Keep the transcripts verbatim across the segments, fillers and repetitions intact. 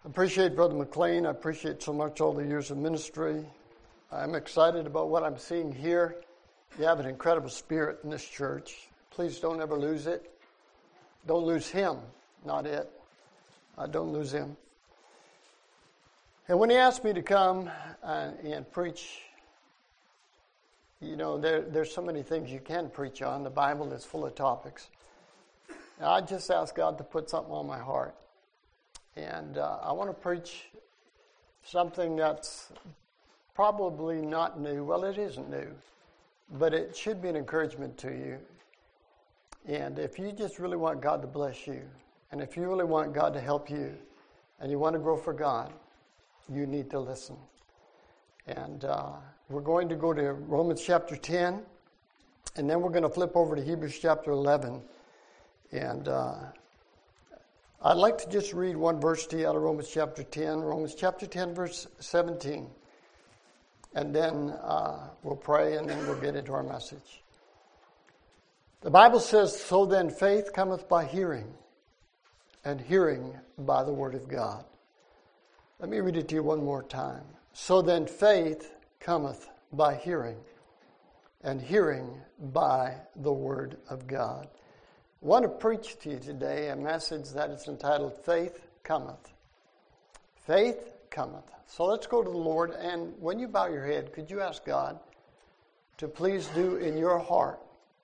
I appreciate Brother McLean. I appreciate so much all the years of ministry. I'm excited about what I'm seeing here. You have an incredible spirit in this church. Please don't ever lose it. Don't lose him, not it. Uh, don't lose him. And when he asked me to come uh, and preach, you know, there, there's so many things you can preach on. The Bible is full of topics. And I just asked God to put something on my heart. And uh, I want to preach something that's probably not new. Well, it isn't new, but it should be an encouragement to you. And if you just really want God to bless you, and if you really want God to help you, and you want to grow for God, you need to listen. And uh, we're going to go to Romans chapter ten, and then we're going to flip over to Hebrews chapter eleven. And uh, I'd like to just read one verse to you out of Romans chapter ten, Romans chapter ten, verse seventeen. And then uh, we'll pray, and then we'll get into our message. The Bible says, "So then faith cometh by hearing, and hearing by the word of God." Let me read it to you one more time. "So then faith cometh by hearing, and hearing by the word of God." I want to preach to you today a message that is entitled, Faith Cometh. Faith cometh. So let's go to the Lord, and when you bow your head, could you ask God to please do in your heart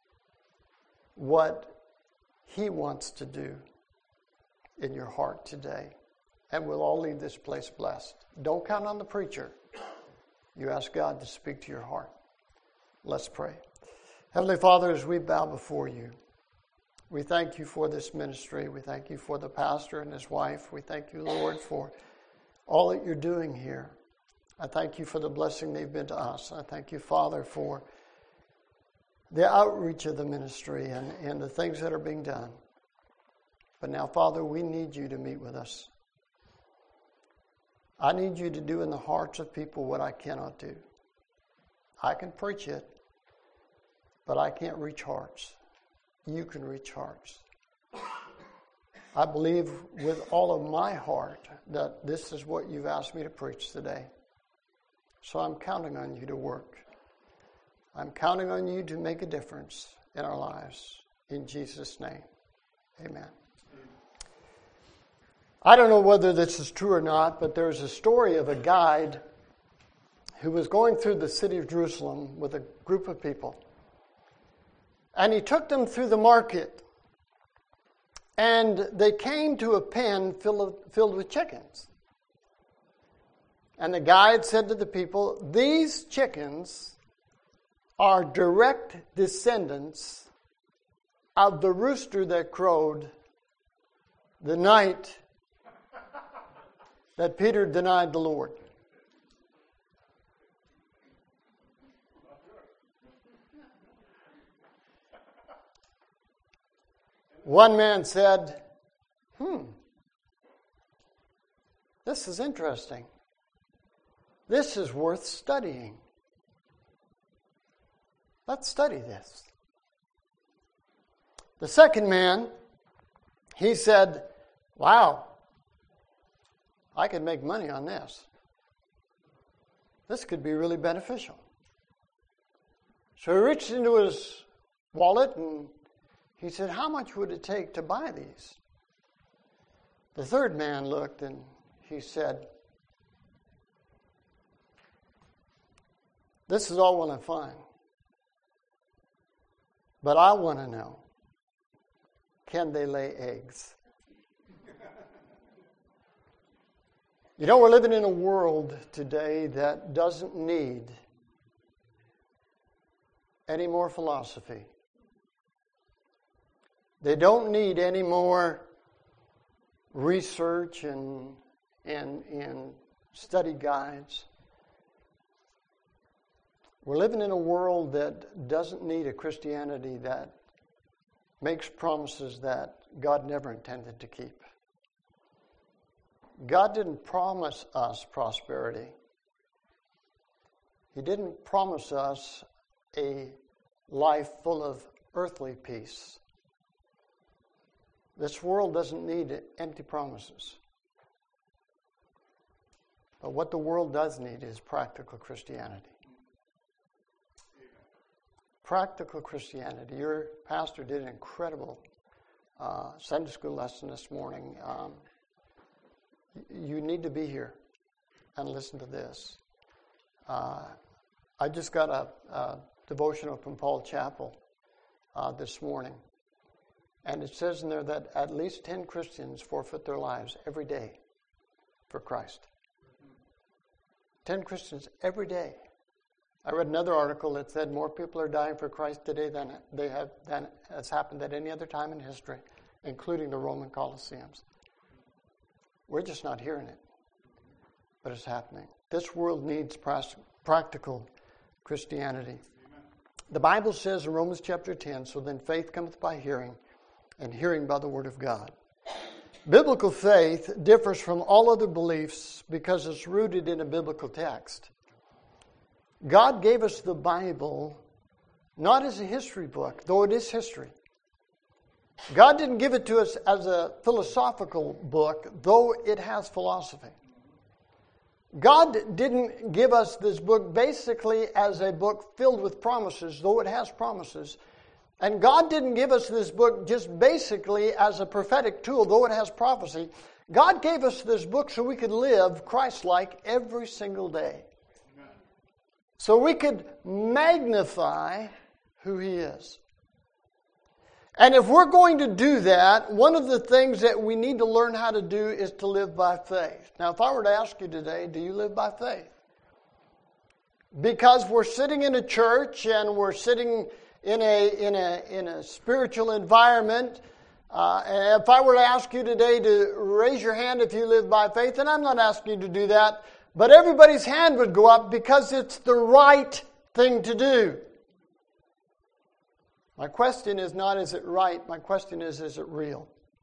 what he wants to do in your heart today? And we'll all leave this place blessed. Don't count on the preacher. You ask God to speak to your heart. Let's pray. Heavenly Father, as we bow before you, we thank you for this ministry. We thank you for the pastor and his wife. We thank you, Lord, for all that you're doing here. I thank you for the blessing they've been to us. I thank you, Father, for the outreach of the ministry and, and the things that are being done. But now, Father, we need you to meet with us. I need you to do in the hearts of people what I cannot do. I can preach it, but I can't reach hearts. You can reach hearts. I believe with all of my heart that this is what you've asked me to preach today. So I'm counting on you to work. I'm counting on you to make a difference in our lives. In Jesus' name, amen. I don't know whether this is true or not, but there's a story of a guide who was going through the city of Jerusalem with a group of people. And he took them through the market. And they came to a pen filled, filled with chickens. And the guide said to the people, "These chickens are direct descendants of the rooster that crowed the night that Peter denied the Lord." One man said, hmm, this is interesting. This is worth studying. Let's study this. The second man, he said, wow, I could make money on this. This could be really beneficial. So he reached into his wallet and he said, how much would it take to buy these? The third man looked and he said, this is all well and fine, but I want to know, can they lay eggs? You know, we're living in a world today that doesn't need any more philosophy. They don't need any more research and, and, and study guides. We're living in a world that doesn't need a Christianity that makes promises that God never intended to keep. God didn't promise us prosperity. He didn't promise us a life full of earthly peace. This world doesn't need empty promises. But what the world does need is practical Christianity. Practical Christianity. Your pastor did an incredible uh, Sunday school lesson this morning. Um, you need to be here and listen to this. Uh, I just got a, a devotional from Paul Chappell uh, this morning. And it says in there that at least ten Christians forfeit their lives every day for Christ. ten Christians every day. I read another article that said more people are dying for Christ today than they have than has happened at any other time in history, including the Roman Colosseums. We're just not hearing it, but it's happening. This world needs practical Christianity. Amen. The Bible says in Romans chapter ten, so then faith cometh by hearing, and hearing by the word of God. Biblical faith differs from all other beliefs because it's rooted in a biblical text. God gave us the Bible not as a history book, though it is history. God didn't give it to us as a philosophical book, though it has philosophy. God didn't give us this book basically as a book filled with promises, though it has promises. And God didn't give us this book just basically as a prophetic tool, though it has prophecy. God gave us this book so we could live Christ-like every single day. Amen. So we could magnify who He is. And if we're going to do that, one of the things that we need to learn how to do is to live by faith. Now, if I were to ask you today, do you live by faith? Because we're sitting in a church and we're sitting in a in a in a spiritual environment. Uh, and if I were to ask you today to raise your hand if you live by faith, and I'm not asking you to do that, but everybody's hand would go up because it's the right thing to do. My question is not, is it right? My question is, is it real?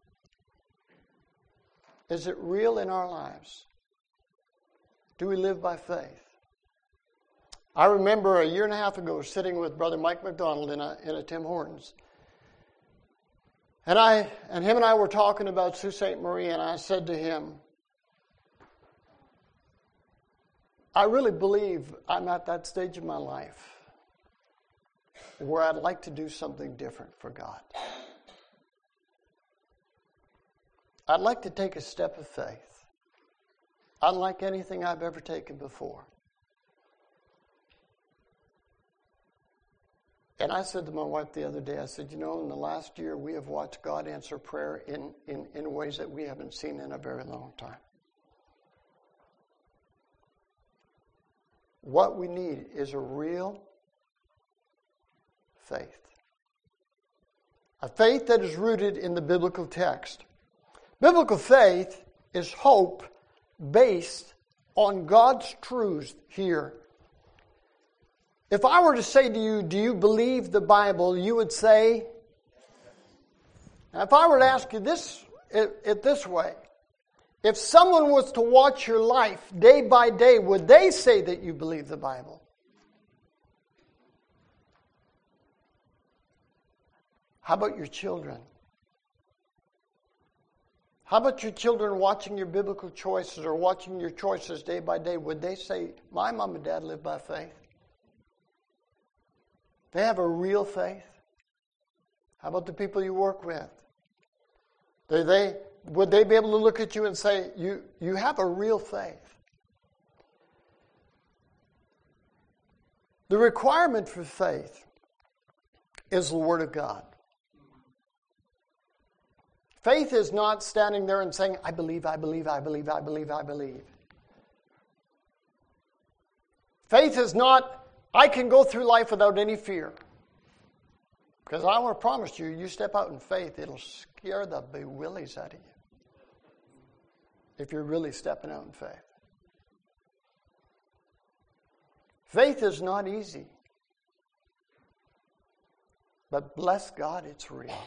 Is it real in our lives? Do we live by faith? I remember a year and a half ago sitting with Brother Mike McDonald in a, in a Tim Hortons. And I and him and I were talking about Sault Ste. Marie, and I said to him, I really believe I'm at that stage of my life where I'd like to do something different for God. I'd like to take a step of faith, unlike anything I've ever taken before. And I said to my wife the other day, I said, you know, in the last year we have watched God answer prayer in, in, in ways that we haven't seen in a very long time. What we need is a real faith. A faith that is rooted in the biblical text. Biblical faith is hope based on God's truths here. If I were to say to you, do you believe the Bible? You would say, now if I were to ask you this, it, it this way, if someone was to watch your life day by day, would they say that you believe the Bible? How about your children? How about your children watching your biblical choices or watching your choices day by day? Would they say, my mom and dad live by faith? They have a real faith. How about the people you work with? Do they, would they be able to look at you and say, you, you have a real faith? The requirement for faith is the Word of God. Faith is not standing there and saying, I believe, I believe, I believe, I believe, I believe. Faith is not, I can go through life without any fear. Because I want to promise you, you step out in faith, it'll scare the bewillies out of you. If you're really stepping out in faith. Faith is not easy. But bless God, it's real.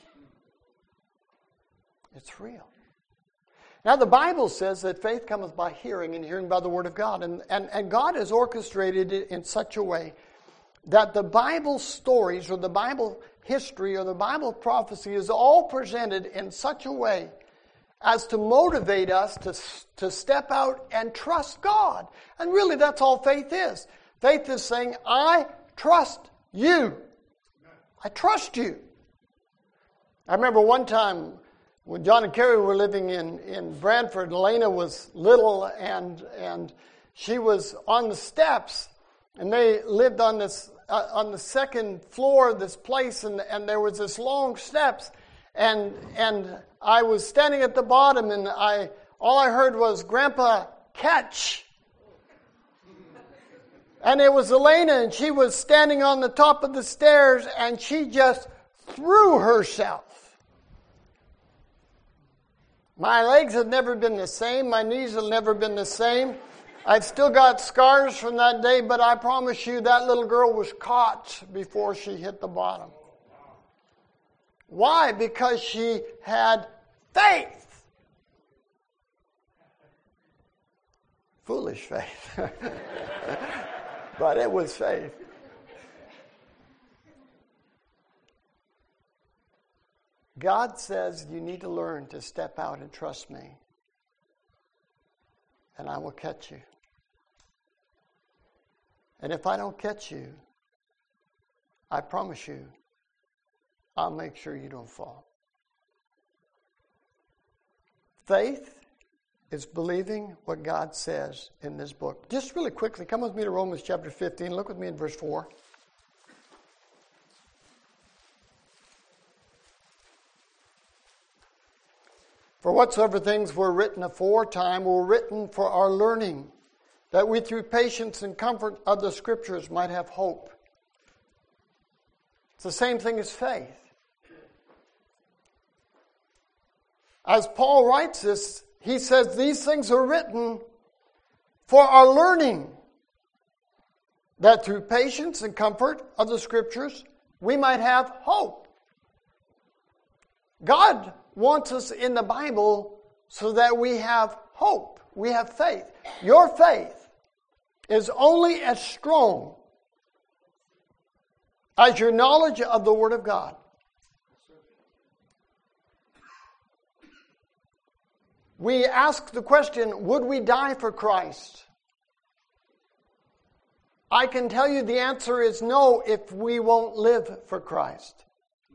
It's real. Now the Bible says that faith cometh by hearing, and hearing by the Word of God. And, and, and God has orchestrated it in such a way that the Bible stories or the Bible history or the Bible prophecy is all presented in such a way as to motivate us to, to step out and trust God. And really, that's all faith is. Faith is saying, I trust you. I trust you. I remember one time when John and Carrie were living in, in Brantford, Elena was little, and and she was on the steps, and they lived on this uh, on the second floor of this place, and, and there was this long steps, and and I was standing at the bottom, and I all I heard was, Grandpa, catch. And it was Elena, and she was standing on the top of the stairs, and she just threw herself. My legs have never been the same. My knees have never been the same. I've still got scars from that day, but I promise you that little girl was caught before she hit the bottom. Why? Because she had faith. Foolish faith. But it was faith. God says you need to learn to step out and trust me. And I will catch you. And if I don't catch you, I promise you, I'll make sure you don't fall. Faith is believing what God says in this book. Just really quickly, come with me to Romans chapter fifteen. Look with me in verse four. For whatsoever things were written aforetime were written for our learning, that we through patience and comfort of the Scriptures might have hope. It's the same thing as faith. As Paul writes this, he says these things are written for our learning, that through patience and comfort of the Scriptures we might have hope. God wants us in the Bible so that we have hope. We have faith. Your faith is only as strong as your knowledge of the Word of God. We ask the question, would we die for Christ? I can tell you the answer is no if we won't live for Christ.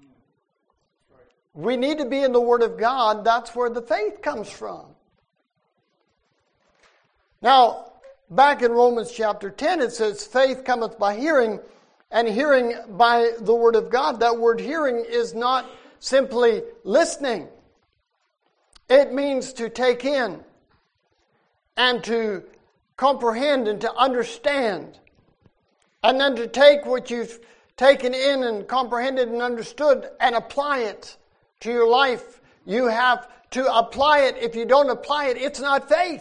We need to be in the Word of God. That's where the faith comes from. Now, back in Romans chapter ten, it says, faith cometh by hearing, and hearing by the Word of God. That word hearing is not simply listening. It means to take in and to comprehend and to understand. And then to take what you've taken in and comprehended and understood and apply it to your life. You have to apply it. If you don't apply it, it's not faith.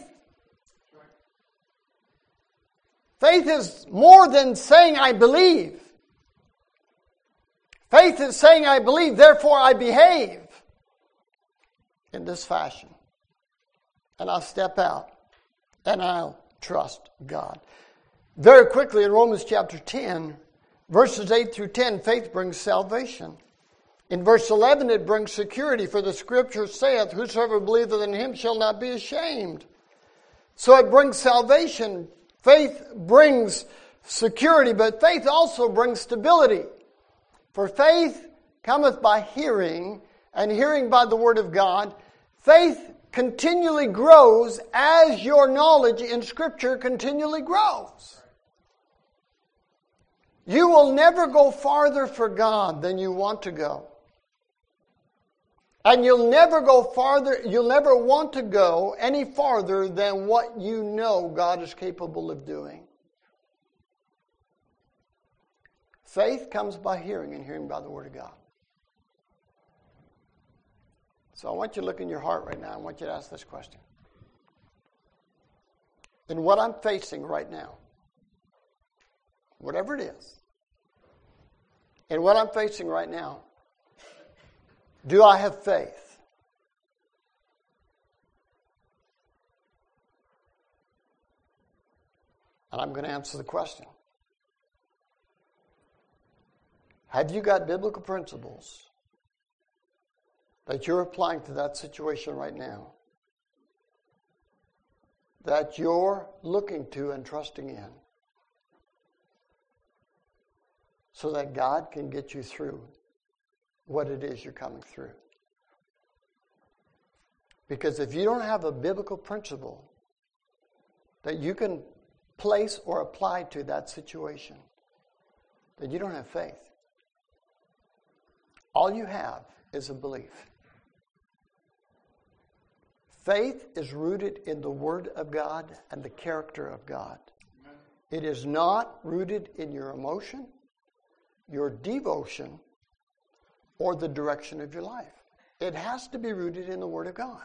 Faith is more than saying, I believe. Faith is saying, I believe, therefore I behave in this fashion. And I'll step out and I'll trust God. Very quickly in Romans chapter ten, verses eight through ten, faith brings salvation. In verse eleven, it brings security, for the Scripture saith, whosoever believeth in him shall not be ashamed. So it brings salvation. Faith brings security, but faith also brings stability. For faith cometh by hearing, and hearing by the Word of God. Faith continually grows as your knowledge in Scripture continually grows. You will never go farther for God than you want to go. And you'll never go farther, you'll never want to go any farther than what you know God is capable of doing. Faith comes by hearing, and hearing by the Word of God. So I want you to look in your heart right now. I want you to ask this question. In what I'm facing right now, whatever it is, in what I'm facing right now, do I have faith? And I'm going to answer the question. Have you got biblical principles that you're applying to that situation right now? that you're looking to and trusting in so that God can get you through what it is you're coming through. Because if you don't have a biblical principle that you can place or apply to that situation, then you don't have faith. All you have is a belief. Faith is rooted in the Word of God and the character of God. Amen. It is not rooted in your emotion, your devotion, or the direction of your life. It has to be rooted in the Word of God.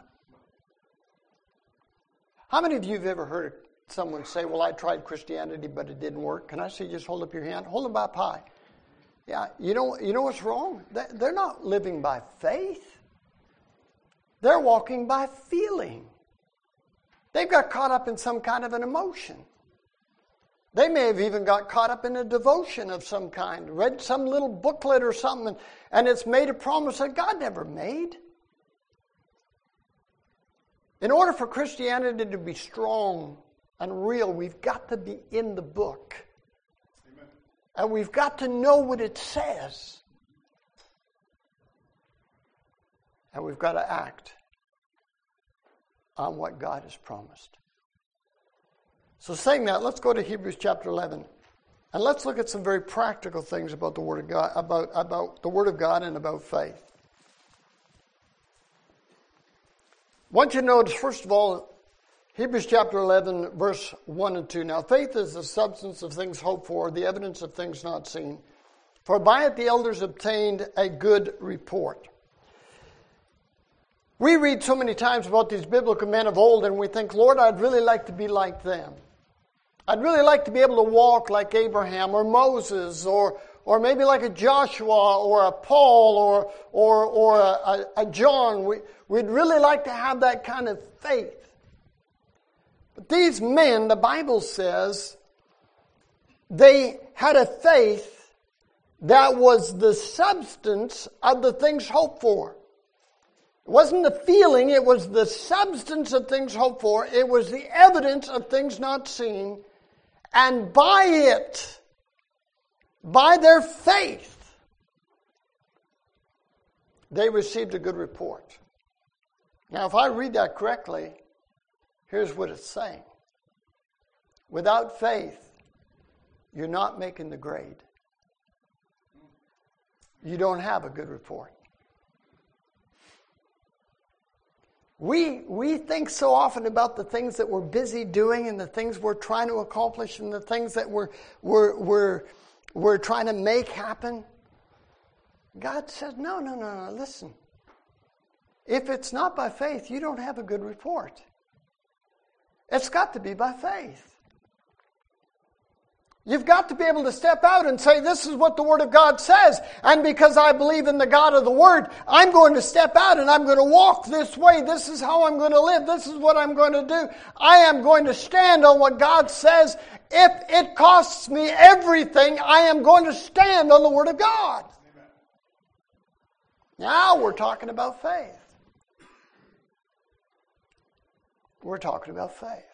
How many of you have ever heard someone say, well, I tried Christianity, but it didn't work? Can I see you just hold up your hand? Hold them up high. Yeah, you know, you know what's wrong? They're not living by faith. They're walking by feeling. They've got caught up in some kind of an emotion. They may have even got caught up in a devotion of some kind, read some little booklet or something, and it's made a promise that God never made. In order for Christianity to be strong and real, we've got to be in the book. Amen. And we've got to know what it says. And we've got to act on what God has promised. So saying that, let's go to Hebrews chapter eleven. And let's look at some very practical things about the Word of God, about, about the Word of God and about faith. I want you to notice, first of all, Hebrews chapter eleven, verse one and two. Now, faith is the substance of things hoped for, the evidence of things not seen. For by it the elders obtained a good report. We read so many times about these biblical men of old, and we think, Lord, I'd really like to be like them. I'd really like to be able to walk like Abraham or Moses, or or maybe like a Joshua or a Paul or or or a, a John. We, we'd really like to have that kind of faith. But these men, the Bible says, they had a faith that was the substance of the things hoped for. It wasn't the feeling, it was the substance of things hoped for. It was the evidence of things not seen. And by it, by their faith, they received a good report. Now, if I read that correctly, here's what it's saying. Without faith, you're not making the grade. You don't have a good report. We we think so often about the things that we're busy doing and the things we're trying to accomplish and the things that we're we're we're we're trying to make happen. God says, no, no, no, no, listen. If it's not by faith, you don't have a good report. It's got to be by faith. You've got to be able to step out and say, this is what the Word of God says. And because I believe in the God of the Word, I'm going to step out and I'm going to walk this way. This is how I'm going to live. This is what I'm going to do. I am going to stand on what God says. If it costs me everything, I am going to stand on the Word of God. Amen. Now we're talking about faith. We're talking about faith.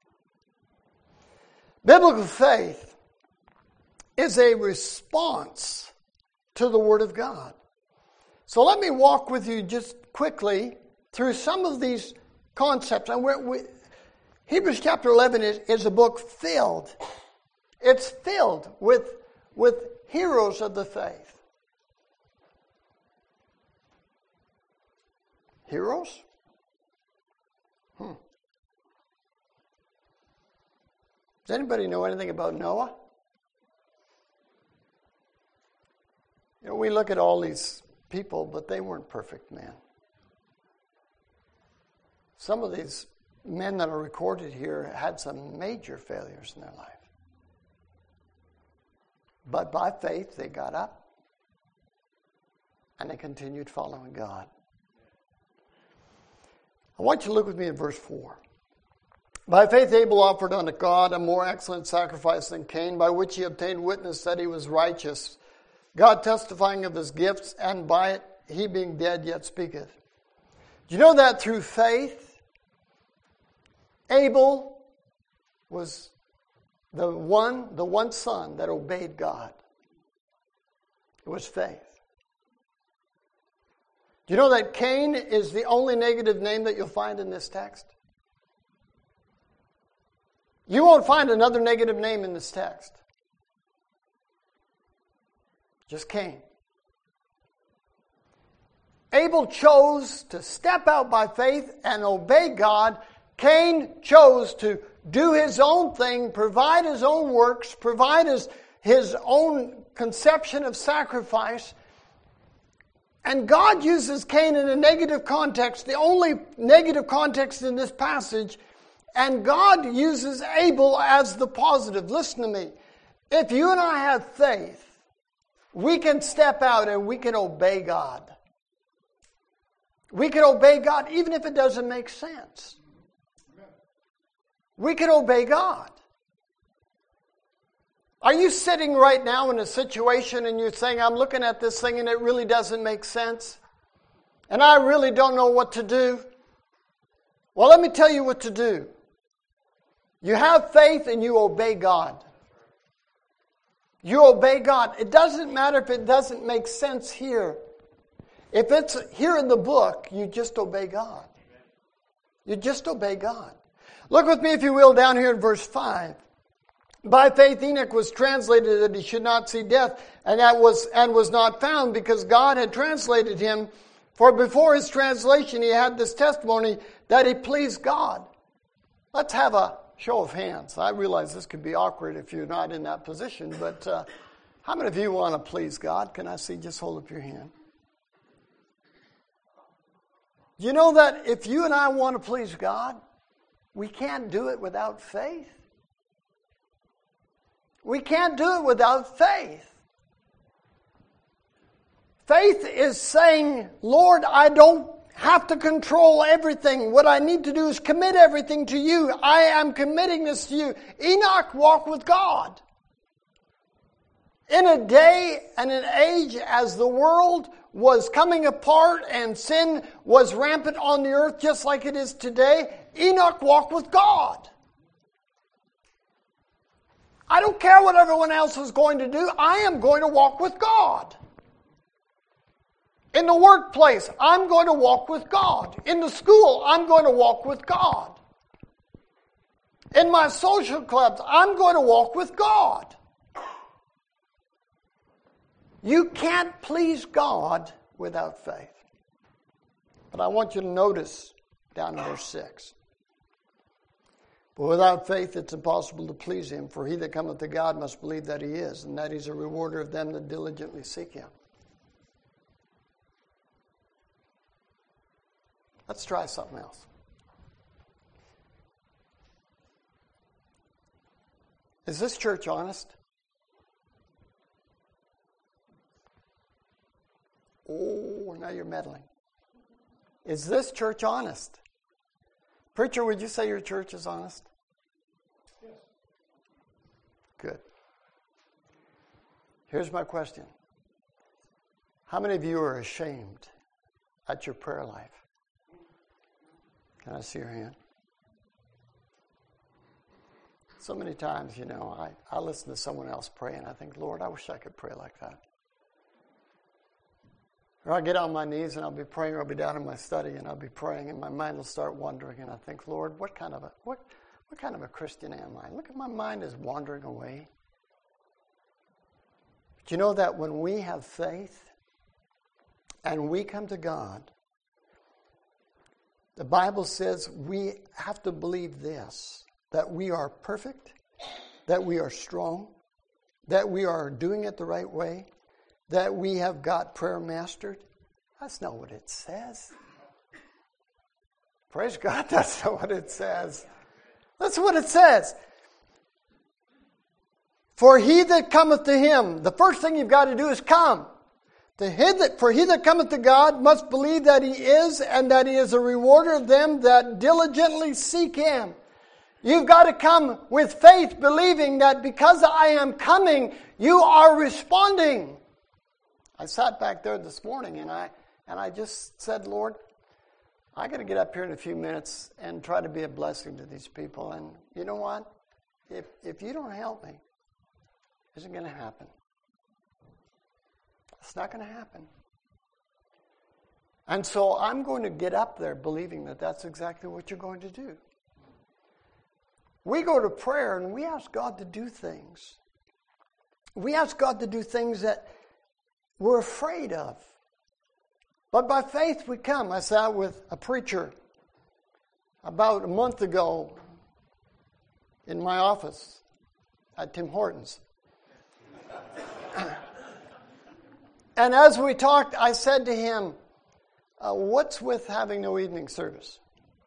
Biblical faith is a response to the Word of God. So let me walk with you just quickly through some of these concepts. And we're, we, Hebrews chapter eleven is, is a book filled. It's filled with, with heroes of the faith. Heroes? Hmm. Does anybody know anything about Noah? You know, we look at all these people, but they weren't perfect men. Some of these men that are recorded here had some major failures in their life. But by faith, they got up and they continued following God. I want you to look with me at verse four. By faith Abel offered unto God a more excellent sacrifice than Cain, by which he obtained witness that he was righteous, God testifying of his gifts, and by it he being dead yet speaketh. Do you know that through faith, Abel was the one, the one son that obeyed God. It was faith. Do you know that Cain is the only negative name that you'll find in this text? You won't find another negative name in this text. Just Cain. Abel chose to step out by faith and obey God. Cain chose to do his own thing, provide his own works, provide his, his own conception of sacrifice. And God uses Cain in a negative context, the only negative context in this passage. And God uses Abel as the positive. Listen to me. If you and I have faith, we can step out and we can obey God. We can obey God even if it doesn't make sense. We can obey God. Are you sitting right now in a situation and you're saying, I'm looking at this thing and it really doesn't make sense? And I really don't know what to do? Well, let me tell you what to do. You have faith and you obey God. You obey God. It doesn't matter if it doesn't make sense here. If it's here in the book, you just obey God. You just obey God. Look with me, if you will, down here in verse five. By faith Enoch was translated that he should not see death, and that was and was not found, because God had translated him. For before his translation he had this testimony that he pleased God. Let's have a show of hands. I realize this could be awkward if you're not in that position, but uh, how many of you want to please God? Can I see? Just hold up your hand. You know that if you and I want to please God, we can't do it without faith. We can't do it without faith. Faith is saying, Lord, I don't have to control everything. What I need to do is commit everything to you. I am committing this to you. Enoch walked with God. In a day and an age as the world was coming apart and sin was rampant on the earth just like it is today, Enoch walked with God. I don't care what everyone else is going to do. I am going to walk with God. In the workplace, I'm going to walk with God. In the school, I'm going to walk with God. In my social clubs, I'm going to walk with God. You can't please God without faith. But I want you to notice down in verse six. But without faith it's impossible to please him, for he that cometh to God must believe that he is, and that he's a rewarder of them that diligently seek him. Let's try something else. Is this church honest? Oh, now you're meddling. Is this church honest? Preacher, would you say your church is honest? Yes. Good. Here's my question. How many of you are ashamed at your prayer life? Can I see your hand? So many times, you know, I, I listen to someone else pray and I think, Lord, I wish I could pray like that. Or I'll get on my knees and I'll be praying, or I'll be down in my study and I'll be praying and my mind will start wandering and I think, Lord, what kind of a what what kind of a Christian am I? Look at my mind is wandering away. But you know that when we have faith and we come to God, the Bible says we have to believe this, that we are perfect, that we are strong, that we are doing it the right way, that we have got prayer mastered. That's not what it says. Praise God, that's not what it says. That's what it says. For he that cometh to him, the first thing you've got to do is come. To he that, for he that cometh to God must believe that he is, and that he is a rewarder of them that diligently seek him. You've got to come with faith, believing that because I am coming, you are responding. I sat back there this morning and I and I just said, Lord, I got to get up here in a few minutes and try to be a blessing to these people. And you know what? if, if you don't help me, it isn't going to happen. It's not going to happen. And so I'm going to get up there believing that that's exactly what you're going to do. We go to prayer and we ask God to do things. We ask God to do things that we're afraid of. But by faith we come. I sat with a preacher about a month ago in my office at Tim Hortons. And as we talked, I said to him, uh, what's with having no evening service?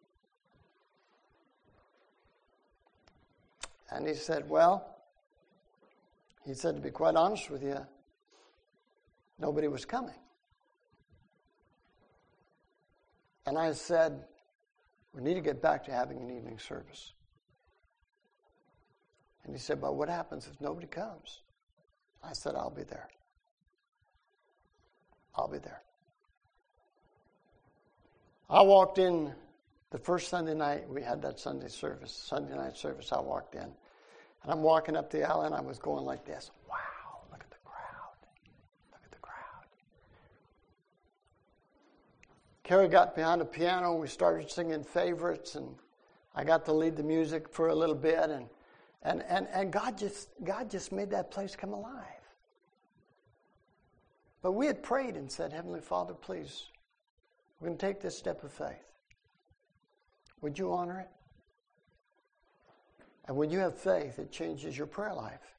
And he said, well, he said, to be quite honest with you, nobody was coming. And I said, we need to get back to having an evening service. And he said, but what happens if nobody comes? I said, I'll be there. I'll be there. I walked in the first Sunday night, we had that Sunday service, Sunday night service, I walked in. And I'm walking up the aisle and I was going like this. Wow, look at the crowd. Look at the crowd. Carrie got behind the piano and we started singing favorites, and I got to lead the music for a little bit, and and and, and God just God just made that place come alive. But we had prayed and said, Heavenly Father, please, we're going to take this step of faith. Would you honor it? And when you have faith, it changes your prayer life.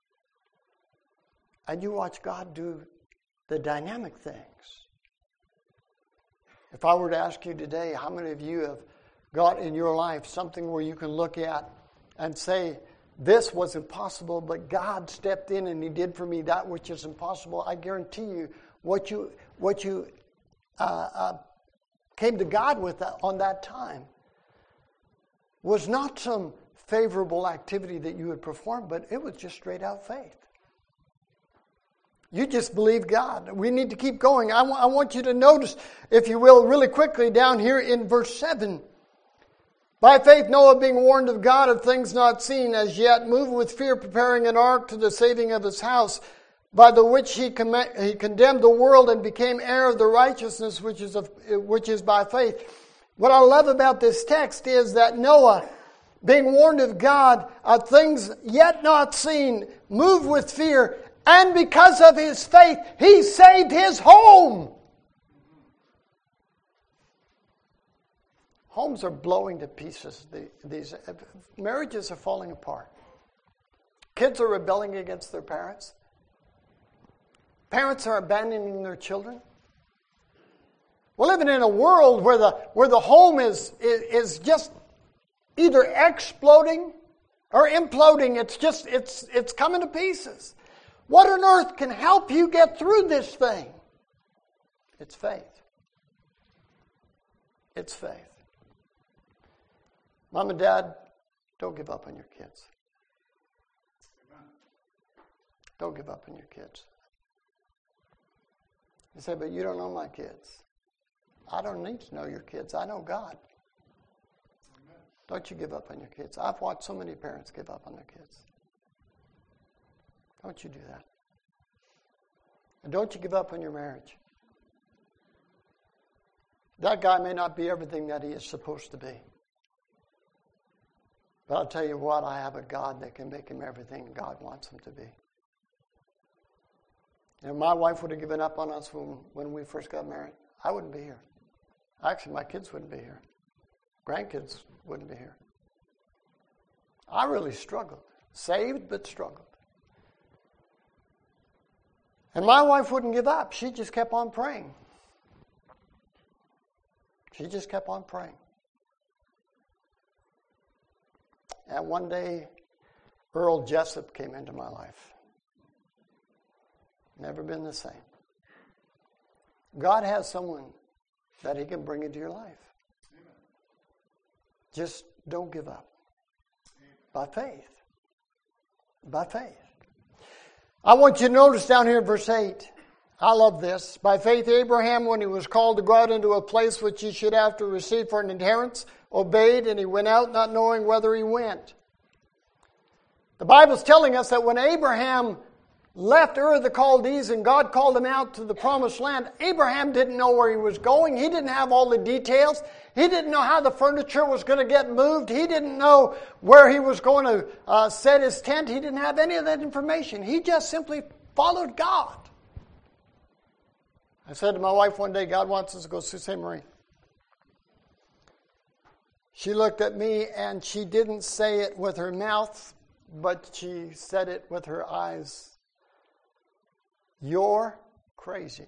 And you watch God do the dynamic things. If I were to ask you today, how many of you have got in your life something where you can look at and say, this was impossible, but God stepped in and He did for me that which is impossible. I guarantee you, what you what you uh, uh, came to God with that, on that time was not some favorable activity that you had performed, but it was just straight out faith. You just believe God. We need to keep going. I, w- I want you to notice, if you will, really quickly down here in verse seven. By faith Noah, being warned of God of things not seen as yet, moved with fear, preparing an ark to the saving of his house, by the which he, com- he condemned the world and became heir of the righteousness which is of, which is by faith. What I love about this text is that Noah, being warned of God of things yet not seen, moved with fear, and because of his faith, he saved his home. Homes are blowing to pieces. These marriages are falling apart. Kids are rebelling against their parents. Parents are abandoning their children. We're living in a world where the where the home is is, is just either exploding or imploding. It's just it's it's coming to pieces. What on earth can help you get through this thing? It's faith. It's faith. Mom and Dad, don't give up on your kids. Don't give up on your kids. You say, but you don't know my kids. I don't need to know your kids. I know God. Don't you give up on your kids. I've watched so many parents give up on their kids. Don't you do that. And don't you give up on your marriage. That guy may not be everything that he is supposed to be. But I'll tell you what, I have a God that can make him everything God wants him to be. And if my wife would have given up on us when, when we first got married, I wouldn't be here. Actually, my kids wouldn't be here. Grandkids wouldn't be here. I really struggled. Saved, but struggled. And my wife wouldn't give up. She just kept on praying. She just kept on praying. And one day, Earl Jessup came into my life. Never been the same. God has someone that He can bring into your life. Amen. Just don't give up. Amen. By faith. By faith. I want you to notice down here in verse eight. I love this. By faith Abraham, when he was called to go out into a place which he should have to receive for an inheritance, obeyed, and he went out not knowing whether he went. The Bible's telling us that when Abraham left Ur of the Chaldees and God called him out to the promised land, Abraham didn't know where he was going. He didn't have all the details. He didn't know how the furniture was going to get moved. He didn't know where he was going to uh, set his tent. He didn't have any of that information. He just simply followed God. I said to my wife one day, God wants us to go to Sault Ste. Marie. She looked at me and she didn't say it with her mouth, but she said it with her eyes. You're crazy.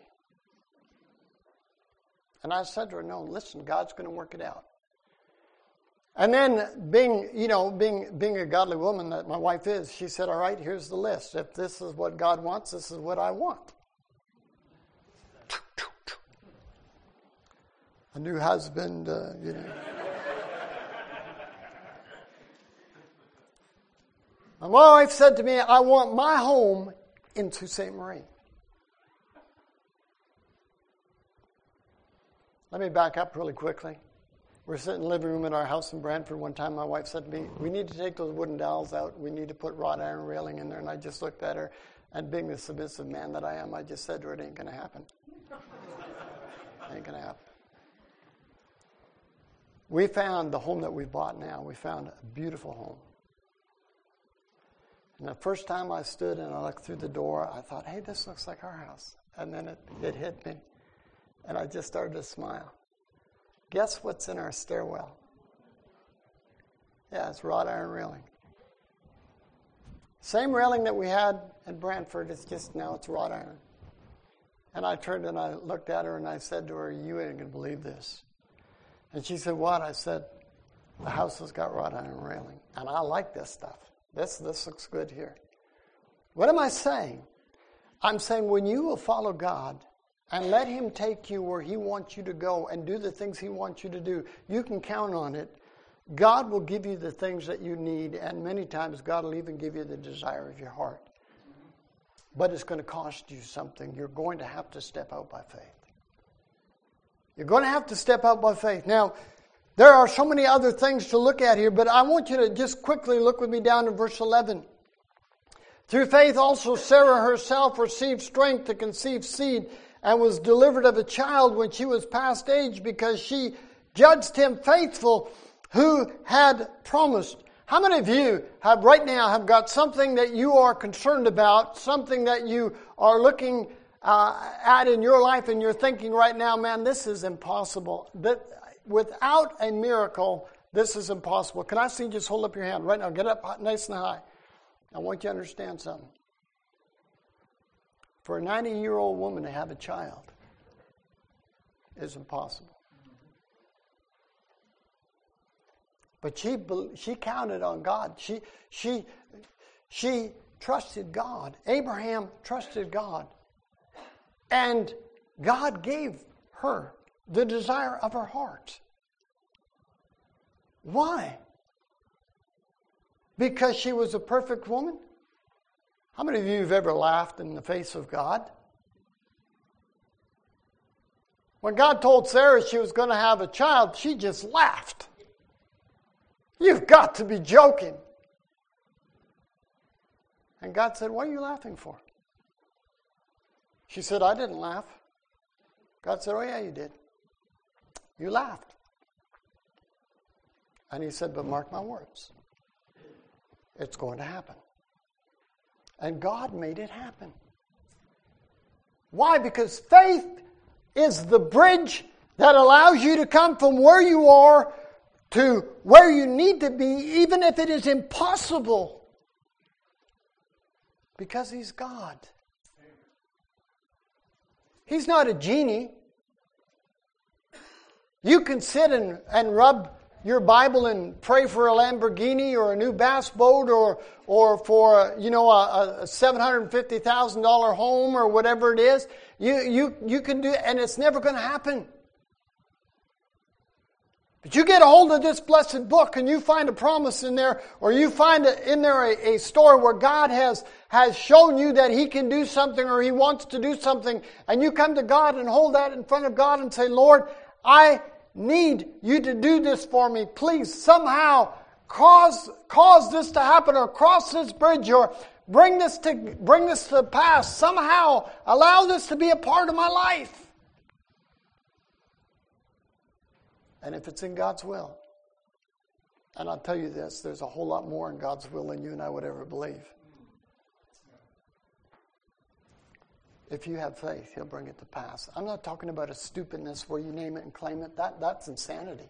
And I said to her, no, listen, God's going to work it out. And then being, you know, being being a godly woman that my wife is, she said, all right, here's the list. If this is what God wants, this is what I want. A new husband, uh, you know. My wife said to me, I want my home in Sault Ste. Marie. Let me back up really quickly. We're sitting in the living room in our house in Brantford one time. My wife said to me, we need to take those wooden dowels out. We need to put wrought iron railing in there. And I just looked at her, and being the submissive man that I am, I just said to her, it ain't going to happen. It ain't going to happen. We found the home that we bought now. We found a beautiful home. And the first time I stood and I looked through the door, I thought, hey, this looks like our house. And then it, it hit me. And I just started to smile. Guess what's in our stairwell? Yeah, it's wrought iron railing. Same railing that we had in Brantford, it's just now it's wrought iron. And I turned and I looked at her and I said to her, you ain't going to believe this. And she said, what? I said, the house has got wrought iron railing. And I like this stuff. This, this looks good here. What am I saying? I'm saying when you will follow God and let Him take you where He wants you to go and do the things He wants you to do, you can count on it. God will give you the things that you need, and many times God will even give you the desire of your heart. But it's going to cost you something. You're going to have to step out by faith. You're going to have to step out by faith. Now, there are so many other things to look at here, but I want you to just quickly look with me down to verse eleven. Through faith also Sarah herself received strength to conceive seed and was delivered of a child when she was past age, because she judged him faithful who had promised. How many of you have right now have got something that you are concerned about, something that you are looking uh, at in your life and you're thinking right now, man, this is impossible. That without a miracle, this is impossible. Can I see you just hold up your hand right now? Get up nice and high. I want you to understand something. For a ninety-year-old woman to have a child is impossible. But she she counted on God. She she she trusted God. Abraham trusted God. And God gave her the desire of her heart. Why? Because she was a perfect woman? How many of you have ever laughed in the face of God? When God told Sarah she was going to have a child, she just laughed. You've got to be joking. And God said, what are you laughing for? She said, I didn't laugh. God said, oh yeah, you did. You laughed. And He said, but mark my words. It's going to happen. And God made it happen. Why? Because faith is the bridge that allows you to come from where you are to where you need to be, even if it is impossible. Because He's God. He's not a genie. You can sit and, and rub your Bible and pray for a Lamborghini or a new bass boat or or for you know a, a seven hundred fifty thousand dollars home or whatever it is. You you you can do, and it's never going to happen. But you get a hold of this blessed book and you find a promise in there, or you find a, in there a, a story where God has has shown you that He can do something or He wants to do something, and you come to God and hold that in front of God and say, Lord, I need you to do this for me. Please, somehow, cause, cause this to happen, or cross this bridge, or bring this to bring this to pass. Somehow allow this to be a part of my life. And if it's in God's will, and I'll tell you this, there's a whole lot more in God's will than you and I would ever believe. If you have faith, He'll bring it to pass. I'm not talking about a stupidness where you name it and claim it. That, that's insanity.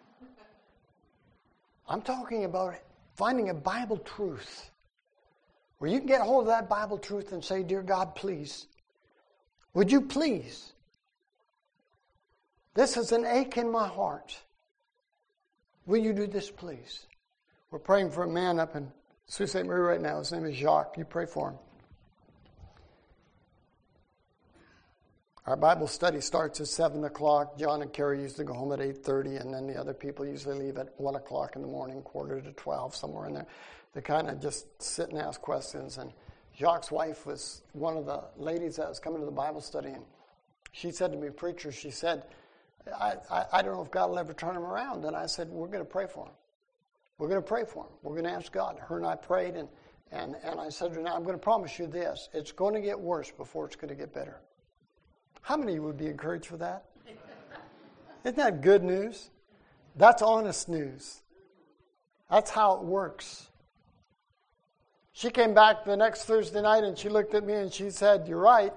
I'm talking about finding a Bible truth where you can get hold of that Bible truth and say, "Dear God, please, would you please? This is an ache in my heart. Will you do this, please?" We're praying for a man up in Sault Ste. Marie right now. His name is Jacques. You pray for him. Our Bible study starts at seven o'clock. John and Carrie used to go home at eight thirty, and then the other people usually leave at one o'clock in the morning, quarter to twelve, somewhere in there. They kind of just sit and ask questions. And Jacques' wife was one of the ladies that was coming to the Bible study, and she said to me, "Preacher," she said, I, I, I don't know if God will ever turn him around. And I said, "We're going to pray for him. We're going to pray for him. We're going to ask God." Her and I prayed, and, and, and I said to her, "Now I'm going to promise you this. It's going to get worse before it's going to get better." How many of you would be encouraged for that? Isn't that good news? That's honest news. That's how it works. She came back the next Thursday night and she looked at me and she said, "You're right."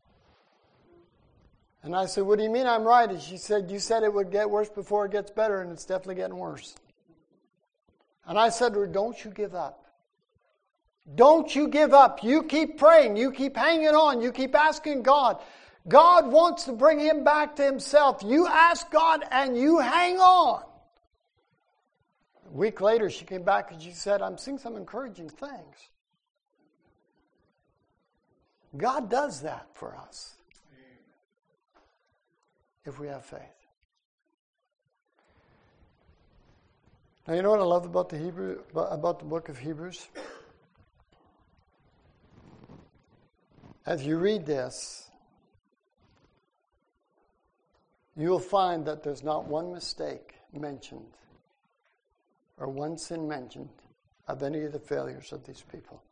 And I said, "What do you mean I'm right?" And she said, "You said it would get worse before it gets better, and it's definitely getting worse." And I said to her, "Don't you give up. Don't you give up. You keep praying. You keep hanging on. You keep asking God. God wants to bring him back to himself. You ask God and you hang on." A week later, she came back and she said, "I'm seeing some encouraging things." God does that for us if we have faith. Now, you know what I love about the Hebrew about the book of Hebrews? As you read this, you'll find that there's not one mistake mentioned or one sin mentioned of any of the failures of these people.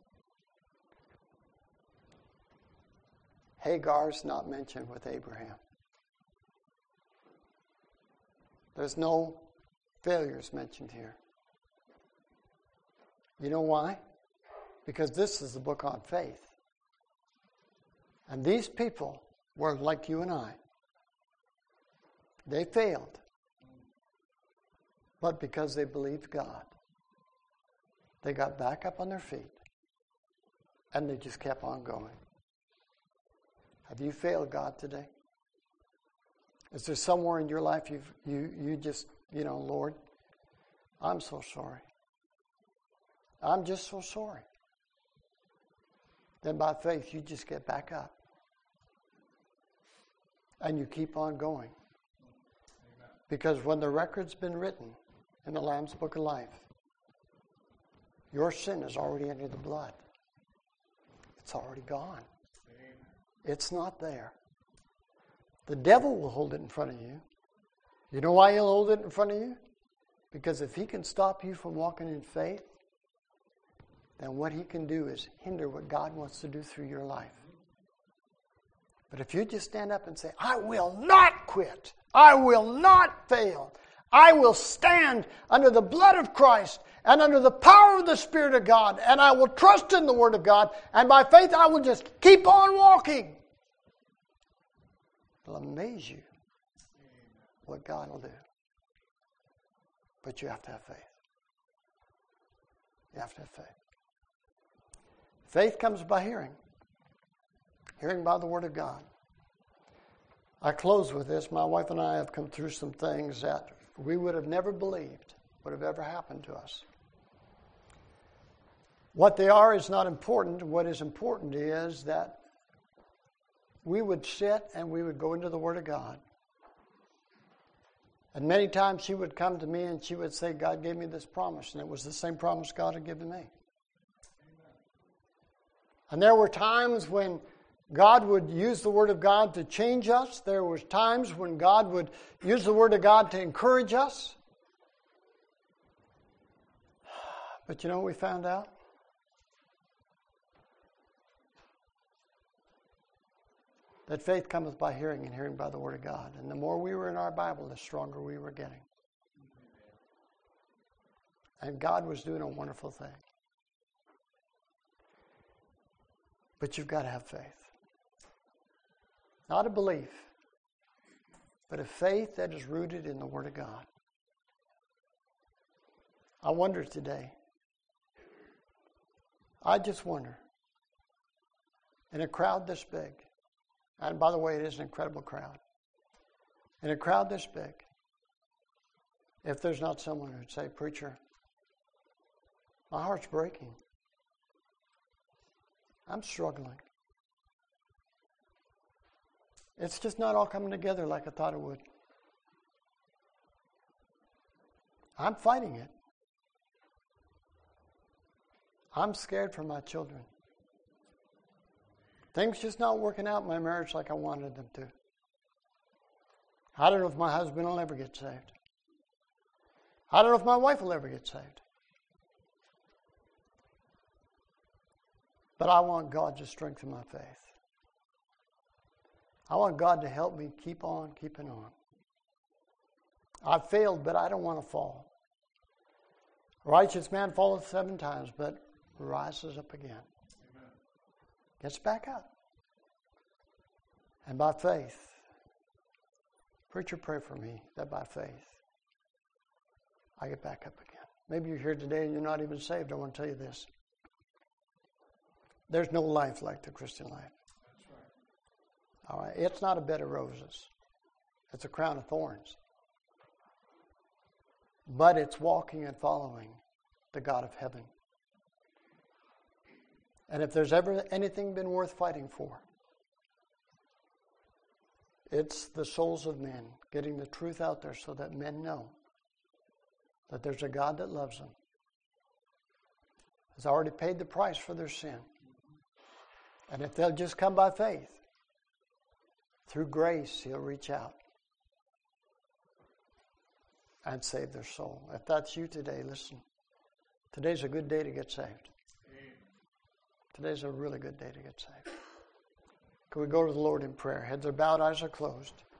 Hagar's not mentioned with Abraham. There's no failures mentioned here. You know why? Because this is the book on faith. And these people were like you and I. They failed. But because they believed God, they got back up on their feet and they just kept on going. Have you failed God today? Is there somewhere in your life you've, you you just, you know, "Lord, I'm so sorry. I'm just so sorry." Then by faith, you just get back up. And you keep on going. Because when the record's been written in the Lamb's Book of Life, your sin has already entered the blood. It's already gone. It's not there. The devil will hold it in front of you. You know why he'll hold it in front of you? Because if he can stop you from walking in faith, then what he can do is hinder what God wants to do through your life. But if you just stand up and say, "I will not quit. I will not fail. I will stand under the blood of Christ and under the power of the Spirit of God, and I will trust in the Word of God, and by faith I will just keep on walking," it'll amaze you what God will do. But you have to have faith. You have to have faith. Faith comes by hearing. Hearing by the Word of God. I close with this. My wife and I have come through some things that we would have never believed would have ever happened to us. What they are is not important. What is important is that we would sit and we would go into the Word of God. And many times she would come to me and she would say, "God gave me this promise," and it was the same promise God had given me. And there were times when God would use the Word of God to change us. There were times when God would use the Word of God to encourage us. But you know what we found out? That faith cometh by hearing, and hearing by the Word of God. And the more we were in our Bible, the stronger we were getting. And God was doing a wonderful thing. But you've got to have faith. Not a belief, but a faith that is rooted in the Word of God. I wonder today, I just wonder, in a crowd this big, and by the way, it is an incredible crowd, in a crowd this big, if there's not someone who'd say, "Preacher, my heart's breaking. I'm struggling. It's just not all coming together like I thought it would. I'm fighting it. I'm scared for my children. Things just not working out in my marriage like I wanted them to. I don't know if my husband will ever get saved. I don't know if my wife will ever get saved. But I want God to strengthen my faith. I want God to help me keep on keeping on. I've failed, but I don't want to fall. A righteous man falleth seven times, but rises up again. Amen. Gets back up. And by faith, preacher, pray for me that by faith I get back up again. Maybe you're here today and you're not even saved. I want to tell you this. There's no life like the Christian life. That's right. All right. It's not a bed of roses. It's a crown of thorns. But it's walking and following the God of heaven. And if there's ever anything been worth fighting for, it's the souls of men, getting the truth out there so that men know that there's a God that loves them, has already paid the price for their sin. And if they'll just come by faith, through grace, He'll reach out and save their soul. If that's you today, listen. Today's a good day to get saved. Today's a really good day to get saved. Can we go to the Lord in prayer? Heads are bowed, eyes are closed.